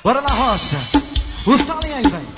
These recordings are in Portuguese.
Bora na roça. Os talinhos aí, velho.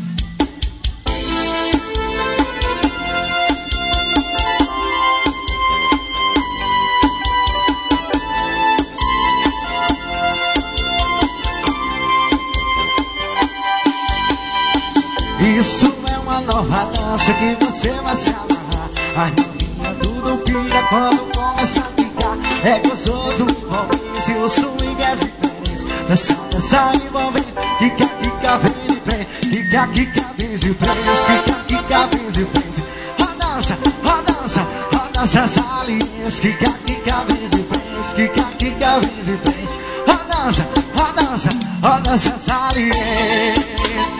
Isso é uma nova dança que você vai se amarrar. As novinhas tudo pira quando começa a ficar. É gostoso envolver se o swing é diferente. Dança, dança, envolver. Kika, kika, vem de frente. Kika, kika, vem de frente. Kika, kika, vem de frente. Rodança, rodança, rodança salientes. Kika, kika, vem de frente. Kika, kika, vem de frente. Rodança, rodança, rodança salientes.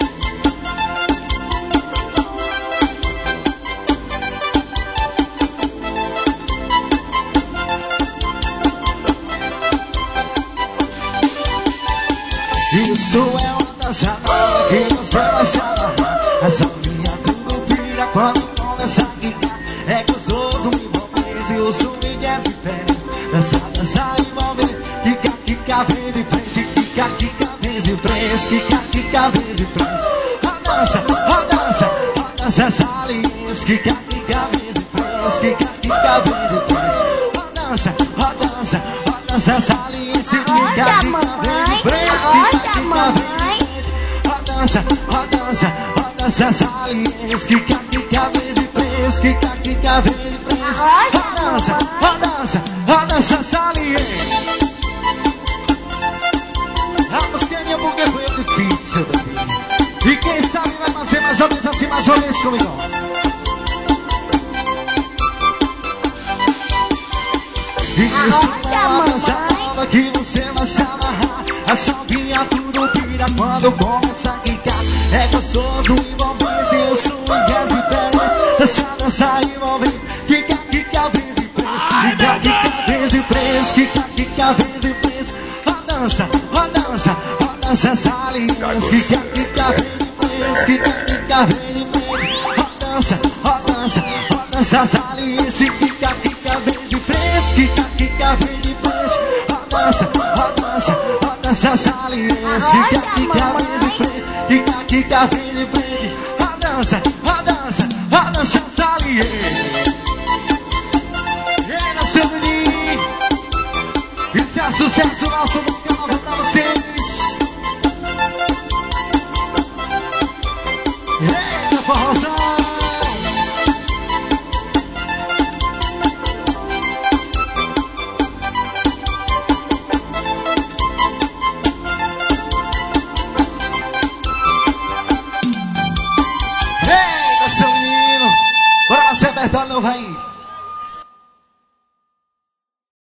Isso é uma dança nova que você vai se amarrar. As novinhas tudo vira quando começa a quicar. É gostoso envolver se o swing é diferente. Dança, dança, envolver. Kika, kika, vem de frente. Kika, kika, vem de frente. Kika, kika, vem de frente. Rodança, rodança, rodança salientes. Kika, kika, vem de frente. Kika, kika, vem de frente. Rodança, rodança, rodança salientes. Kika, kika, vem de frente. Rodança, rodança, rodança salientes. Kika, kika, vem de frente. Kika, kika, vem de frente. Rodança, rodança, rodança salientes. A musiquinha porque foi difícil também. E quem sabe vai fazer mais ou menos assim, mais ou menos comigo. Isso é uma dança nova que você vai se amarrar. As novinhas tudo vira quando começa a quicar. É gostoso envolver se o swing é diferente. Dança, dança, envolver. Kika, kika, vem de frente. Kika, kika, vem de frente. Kika, kika, vem de frente. Rodança, rodança, rodança salientes. Kika, kika, vem de frente. Kika, kika, vem de frente. Rodança, rodança, rodança salientes. Kika, kika, vem de frente. Kika, kika, vem de frente. Rodança, rodança, rodança salientes. Kika, kika, vem de frente. Kika, kika, vem de frente. Rodança, rodança, rodança salientes. E aí, nosso menino, isso é sucesso, nosso música nova pra vocês. Eita, forrozão. Eita, seu menino, bora lá, seu Bertão, não vai ir.